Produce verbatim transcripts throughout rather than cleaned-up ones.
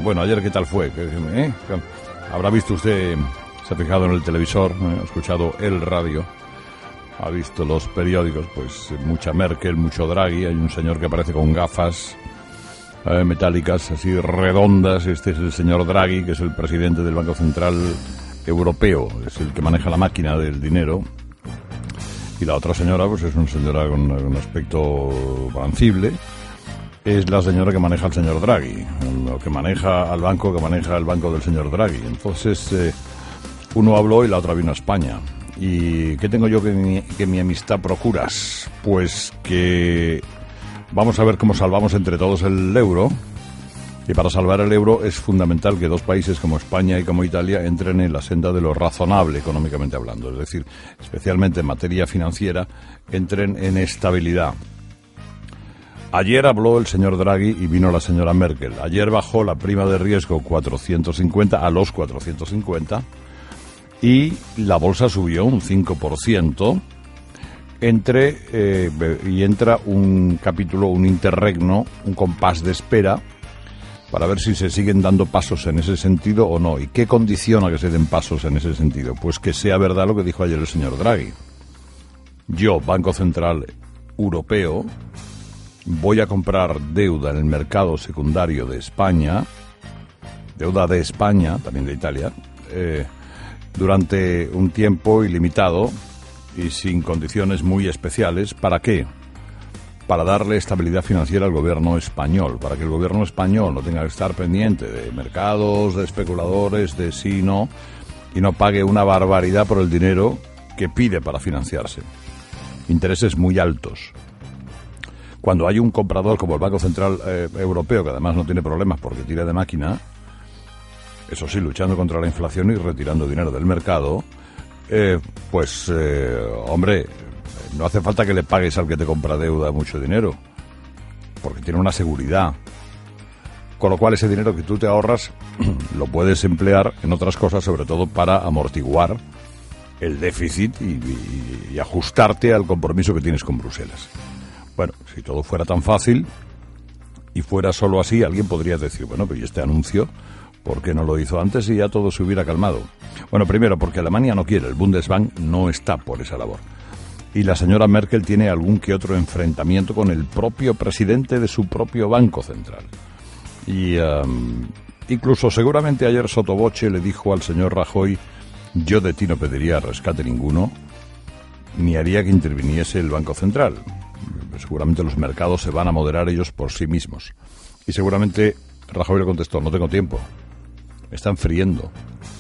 Bueno, ayer, ¿qué tal fue? ¿Eh? Habrá visto usted, se ha fijado en el televisor, ¿eh? Ha escuchado el radio, ha visto los periódicos, pues mucha Merkel, mucho Draghi. Hay un señor que aparece con gafas eh, metálicas así redondas. Este es el señor Draghi, que es el presidente del Banco Central Europeo, es el que maneja la máquina del dinero. Y la otra señora, pues es una señora con un aspecto brancible. Es la señora que maneja al señor Draghi, lo que maneja al banco, que maneja el banco del señor Draghi. Entonces, eh, uno habló y la otra vino a España. ¿Y qué tengo yo que mi, que mi amistad procuras? Pues que vamos a ver cómo salvamos entre todos el euro. Y para salvar el euro es fundamental que dos países como España y como Italia entren en la senda de lo razonable económicamente hablando. Es decir, especialmente en materia financiera, entren en estabilidad. Ayer habló el señor Draghi y vino la señora Merkel. Ayer bajó la prima de riesgo cuatrocientos cincuenta a los cuatrocientos cincuenta y la bolsa subió un cinco por ciento. Entre, eh, y entra un capítulo, un interregno, un compás de espera para ver si se siguen dando pasos en ese sentido o no. ¿Y qué condiciona que se den pasos en ese sentido? Pues que sea verdad lo que dijo ayer el señor Draghi. Yo, Banco Central Europeo, voy a comprar deuda en el mercado secundario de España, deuda de España, también de Italia, eh, durante un tiempo ilimitado y sin condiciones muy especiales. ¿Para qué? Para darle estabilidad financiera al gobierno español, para que el gobierno español no tenga que estar pendiente de mercados, de especuladores, de sí y no, y no pague una barbaridad por el dinero que pide para financiarse. Intereses muy altos. Cuando hay un comprador como el Banco Central eh, Europeo, que además no tiene problemas porque tira de máquina, eso sí, luchando contra la inflación y retirando dinero del mercado, eh, pues, eh, hombre, no hace falta que le pagues al que te compra deuda mucho dinero, porque tiene una seguridad. Con lo cual ese dinero que tú te ahorras lo puedes emplear en otras cosas, sobre todo para amortiguar el déficit y, y, y ajustarte al compromiso que tienes con Bruselas. Bueno, si todo fuera tan fácil y fuera solo así, alguien podría decir, bueno, pero ¿y este anuncio por qué no lo hizo antes y ya todo se hubiera calmado? Bueno, primero, porque Alemania no quiere, el Bundesbank no está por esa labor. Y la señora Merkel tiene algún que otro enfrentamiento con el propio presidente de su propio Banco Central. Y um, incluso seguramente ayer sottovoce le dijo al señor Rajoy, yo de ti no pediría rescate ninguno, ni haría que interviniese el Banco Central. Seguramente los mercados se van a moderar ellos por sí mismos. Y seguramente Rajoy le contestó, no tengo tiempo, me están friendo.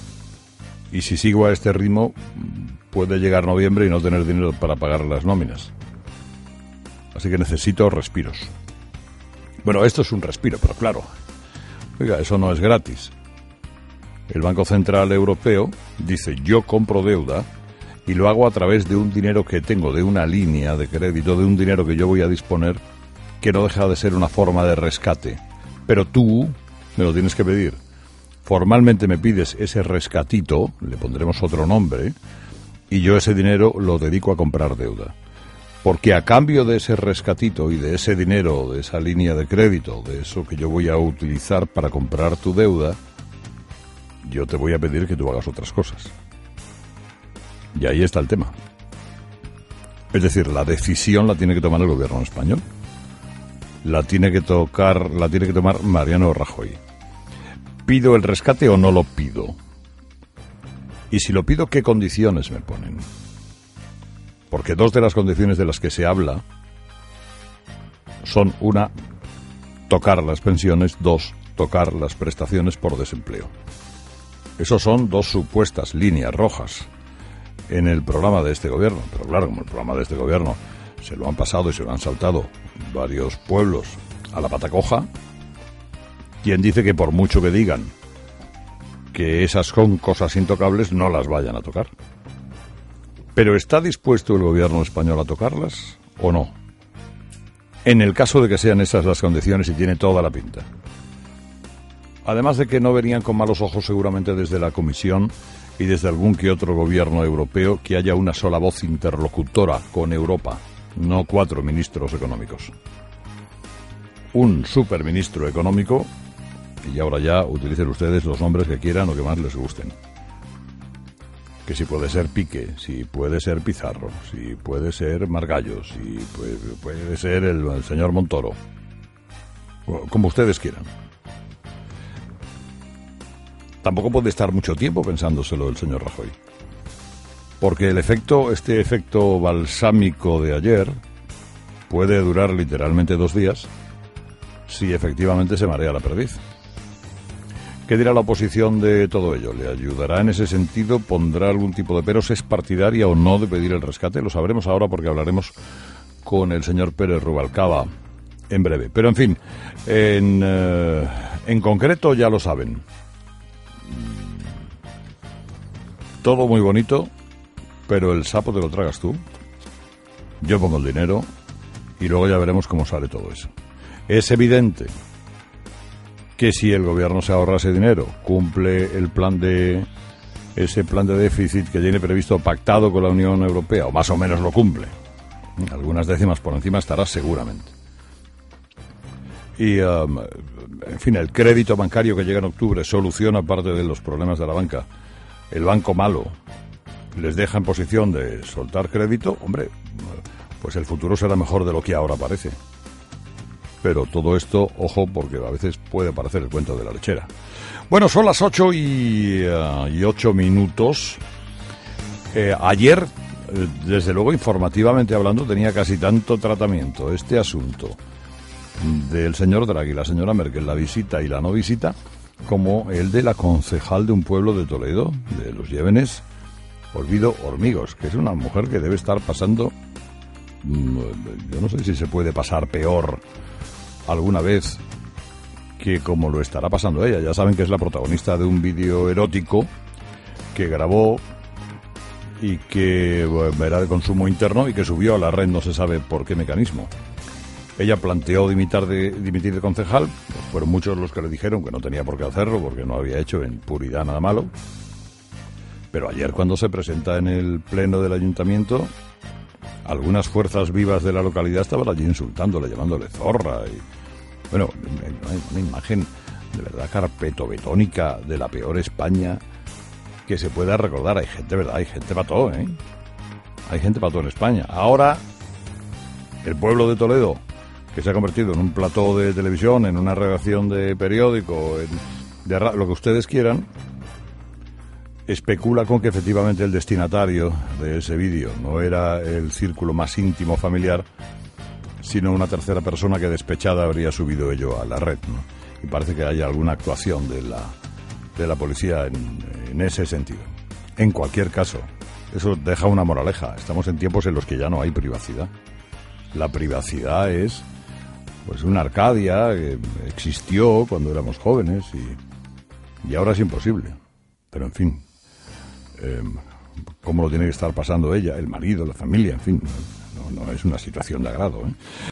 Y si sigo a este ritmo, puede llegar noviembre y no tener dinero para pagar las nóminas. Así que necesito respiros. Bueno, esto es un respiro, pero claro, oiga, eso no es gratis. El Banco Central Europeo dice, yo compro deuda y lo hago a través de un dinero que tengo, de una línea de crédito, de un dinero que yo voy a disponer, que no deja de ser una forma de rescate. Pero tú me lo tienes que pedir. Formalmente me pides ese rescatito, le pondremos otro nombre, y yo ese dinero lo dedico a comprar deuda. Porque a cambio de ese rescatito y de ese dinero, de esa línea de crédito, de eso que yo voy a utilizar para comprar tu deuda, yo te voy a pedir que tú hagas otras cosas. Y ahí está el tema. Es decir, la decisión la tiene que tomar el gobierno español. La tiene que tocar, la tiene que tomar Mariano Rajoy. ¿Pido el rescate o no lo pido? Y si lo pido, ¿qué condiciones me ponen? Porque dos de las condiciones de las que se habla son, una, tocar las pensiones, dos, tocar las prestaciones por desempleo. Esos son dos supuestas líneas rojas en el programa de este gobierno. Pero claro, como el programa de este gobierno se lo han pasado y se lo han saltado varios pueblos a la pata coja, ¿quién dice que por mucho que digan que esas son cosas intocables, no las vayan a tocar? ¿Pero está dispuesto el gobierno español a tocarlas o no? En el caso de que sean esas las condiciones, y tiene toda la pinta. Además de que no verían con malos ojos seguramente desde la Comisión y desde algún que otro gobierno europeo que haya una sola voz interlocutora con Europa, no cuatro ministros económicos. Un superministro económico Y ahora ya utilicen ustedes los nombres que quieran o que más les gusten. Que si puede ser Piqué, si puede ser Pizarro, si puede ser Margallo, si puede, puede ser el, el señor Montoro. Como ustedes quieran. Tampoco puede estar mucho tiempo pensándoselo el señor Rajoy. Porque el efecto, este efecto balsámico de ayer puede durar literalmente dos días si efectivamente se marea la perdiz. ¿Qué dirá la oposición de todo ello? ¿Le ayudará en ese sentido? ¿Pondrá algún tipo de peros? ¿Es partidaria o no de pedir el rescate? Lo sabremos ahora porque hablaremos con el señor Pérez Rubalcaba en breve. Pero en fin, en, eh, en concreto ya lo saben. Todo muy bonito, pero el sapo te lo tragas tú. Yo pongo el dinero y luego ya veremos cómo sale todo eso. Es evidente que si el gobierno se ahorra ese dinero, cumple el plan de ese plan de déficit que tiene previsto pactado con la Unión Europea, o más o menos lo cumple, algunas décimas por encima estará seguramente. Y, um, en fin, el crédito bancario que llega en octubre soluciona parte de los problemas de la banca. El banco malo les deja en posición de soltar crédito, hombre, pues el futuro será mejor de lo que ahora parece. Pero todo esto, ojo, porque a veces puede parecer el cuento de la lechera. Bueno, son las ocho y, uh, y ocho minutos. Eh, ayer, eh, desde luego, informativamente hablando, tenía casi tanto tratamiento este asunto del señor Draghi, la señora Merkel, la visita y la no visita, como el de la concejal de un pueblo de Toledo, de los Llévenes, Olvido Hormigos, que es una mujer que debe estar pasando, yo no sé si se puede pasar peor alguna vez que como lo estará pasando ella. Ya saben que es la protagonista de un vídeo erótico que grabó y que bueno, era de consumo interno y que subió a la red, no se sabe por qué mecanismo. Ella planteó dimitir de, dimitir de concejal, fueron muchos los que le dijeron que no tenía por qué hacerlo porque no había hecho en puridad nada malo. Pero ayer, cuando se presenta en el pleno del ayuntamiento, algunas fuerzas vivas de la localidad estaban allí insultándole, llamándole zorra. Y, bueno, una imagen de verdad carpetobetónica de la peor España que se pueda recordar. Hay gente, ¿verdad? Hay gente para todo, ¿eh? Hay gente para todo en España. Ahora, el pueblo de Toledo, que se ha convertido en un plató de televisión, en una redacción de periódico, en, de ra- lo que ustedes quieran, especula con que efectivamente el destinatario de ese vídeo no era el círculo más íntimo familiar, sino una tercera persona que despechada habría subido ello a la red, ¿no? Y parece que hay alguna actuación de la, de la policía en, en ese sentido. En cualquier caso, eso deja una moraleja. Estamos en tiempos en los que ya no hay privacidad. La privacidad es pues una Arcadia que existió cuando éramos jóvenes y, y ahora es imposible. Pero en fin, eh, cómo lo tiene que estar pasando ella, el marido, la familia, en fin, no, no es una situación de agrado, ¿eh?